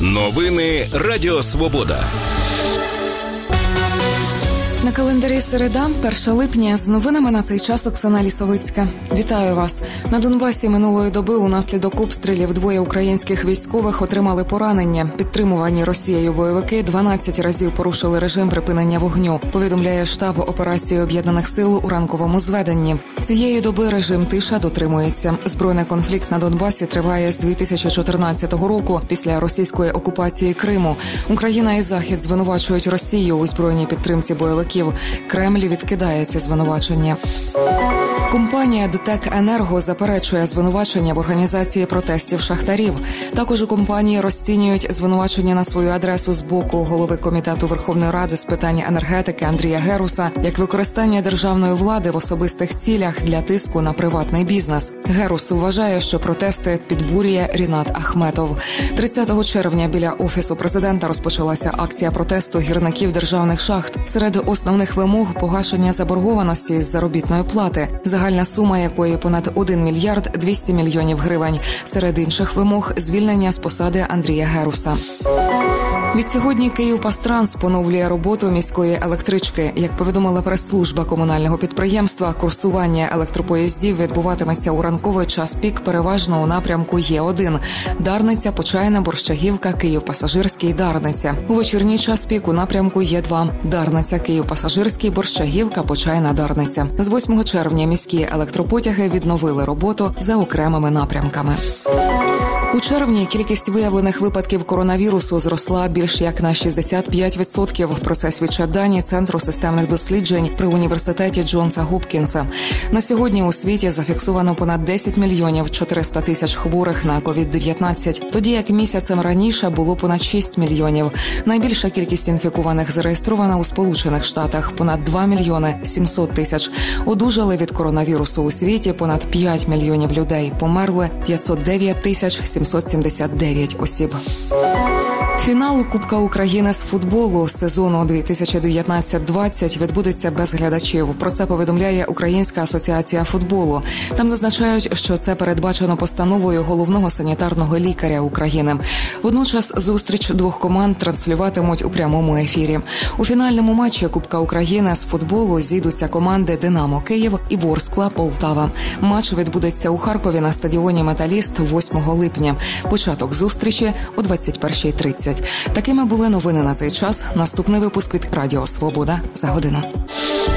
Новини Радіо Свобода. На календарі середа, 1 липня. З новинами на цей час Оксана Лісовицька. Вітаю вас. На Донбасі минулої доби унаслідок обстрілів двоє українських військових отримали поранення. Підтримувані Росією бойовики 12 разів порушили режим припинення вогню, повідомляє штаб операції Об'єднаних сил у ранковому зведенні. Цієї доби режим тиша дотримується. Збройний конфлікт на Донбасі триває з 2014 року, після російської окупації Криму. Україна і Захід звинувачують Росію у збройній підтримці бойовиків. Кремль відкидає ці звинувачення. Компанія ДТЕК-Енерго заперечує звинувачення в організації протестів шахтарів. Також у компанії розцінюють звинувачення на свою адресу з боку голови Комітету Верховної Ради з питань енергетики Андрія Геруса як використання державної влади в особистих цілях для тиску на приватний бізнес. Герус вважає, що протести підбурює Рінат Ахметов. 30 червня біля Офісу президента розпочалася акція протесту гірників державних шахт. Серед основних вимог – погашення заборгованості із заробітної плати, загальна сума якої понад 1 мільярд 200 мільйонів гривень. Серед інших вимог – звільнення з посади Андрія Геруса. Відсьогодні «Київпастранс» поновлює роботу міської електрички. Як повідомила прес-служба комунального підприємства, курсування електропоїздів відбуватиметься у ранковий час пік переважно у напрямку Є1 – Дарниця, Почайна, Борщагівка, Київ-Пасажирський, Дарниця. У вечірній час пік у напрямку Є2 – Дарниця, Київ-Пасажирський, Борщагівка, Почайна, Дарниця. З 8 червня міські електропотяги відновили роботу за окремими напрямками. У червні кількість виявлених випадків коронавірусу зросла більш як на 65%. Про це свідчать дані Центру системних досліджень при університеті Джонса Гопкінса. На сьогодні у світі зафіксовано понад 10 мільйонів 400 тисяч хворих на COVID-19, тоді як місяцем раніше було понад 6 мільйонів. Найбільша кількість інфікованих зареєстрована у Сполучених Штатах – понад 2 мільйони 700 тисяч. Одужали від коронавірусу у світі понад 5 мільйонів людей. Померли 509 тисяч 779 осіб. Фінал Кубка України з футболу сезону 2019-20 відбудеться без глядачів. Про це повідомляє Українська асоціація футболу. Там зазначають, що це передбачено постановою головного санітарного лікаря України. Водночас зустріч двох команд транслюватимуть у прямому ефірі. У фінальному матчі Кубка України з футболу зійдуться команди «Динамо Київ» і «Ворскла Полтава». Матч відбудеться у Харкові на стадіоні «Металіст» 8 липня. Початок зустрічі о 21:30. Такими були новини на цей час. Наступний випуск від Радіо Свобода за годину.